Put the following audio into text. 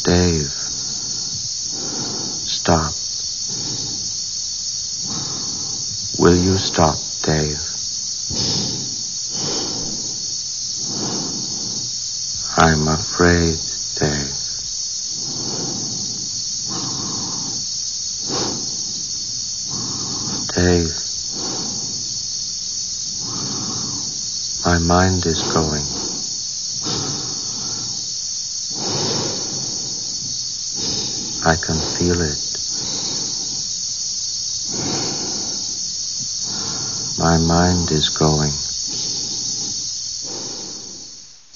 Dave, stop. Will you stop, Dave? I'm afraid, Dave. Dave, my mind is going. I can feel it. My mind is going.